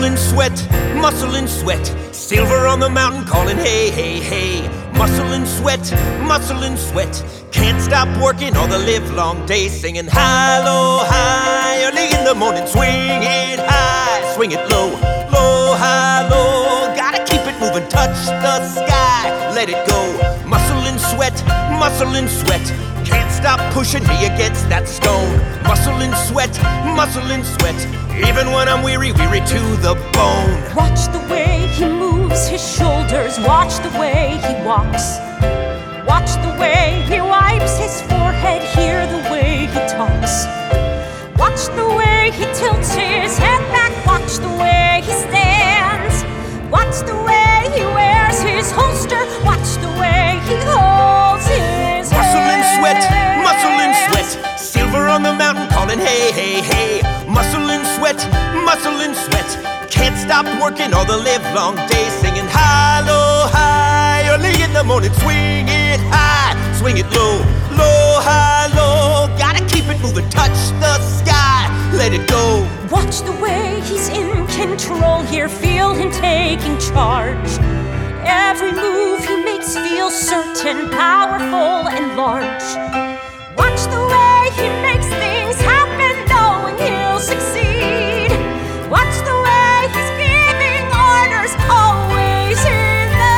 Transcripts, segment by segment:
Muscle and sweat, muscle and sweat. Silver on the mountain calling hey, hey, hey. Muscle and sweat, muscle and sweat. Can't stop working all the livelong day, singing high, low, high. Early in the morning, swing it high, swing it low, low, high, low. Gotta keep it moving, touch the sky, let it go. Muscle and sweat, muscle and sweat. Can't stop pushing me against that stone. Muscle and sweat, muscle and sweat. Even when I'm weary, weary to the bone. Watch the way he moves his shoulders. Watch the way he walks. Watch the way he wipes his forehead. Hear the way he talks. Watch the way he tilts his head back. Watch the way he stands. Watch the way he wears his holster. Watch the way he holds his Muscle and sweat, hands. muscle and sweat. Silver on the mountain calling hey, hey, hey. Muscle and sweat, muscle and sweat. Can't stop working all the livelong day, singing high, low, high. Early in the morning, swing it high, swing it low, low, high, low. Gotta keep it moving, touch the sky, let it go. Watch the way he's in control here. Feel him taking charge. Every move he makes feels certain, powerful and large. Watch the way he makes things happen, knowing he'll succeed. Watch the way he's giving orders, always in the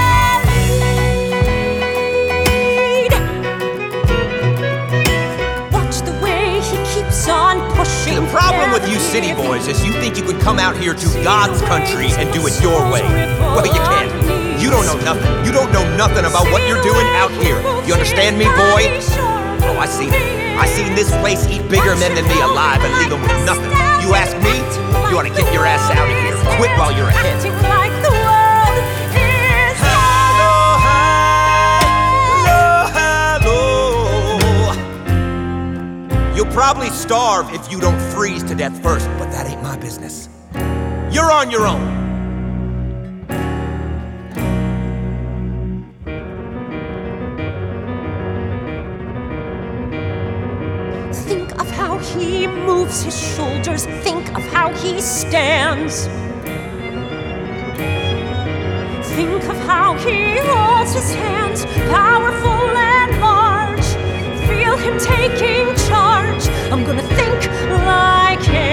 lead. Watch the way he keeps on pushing. The problem with you city boys is you think you can come out here to God's country and do it your way. Well, you can't. You don't know nothing. You don't know nothing about what you're doing out here. You understand me, boy? Oh, I seen this place eat bigger men than me alive and leave them with nothing. You ask me, you ought to get your ass out of here. Quit while you're ahead. Like the world is low, high, low. You'll probably starve if you don't freeze to death first, but that ain't my business. You're on your own. Think of how he moves his shoulders. Think of how he stands. Think of how he holds his hands, powerful and large. Feel him taking charge. I'm gonna think like him.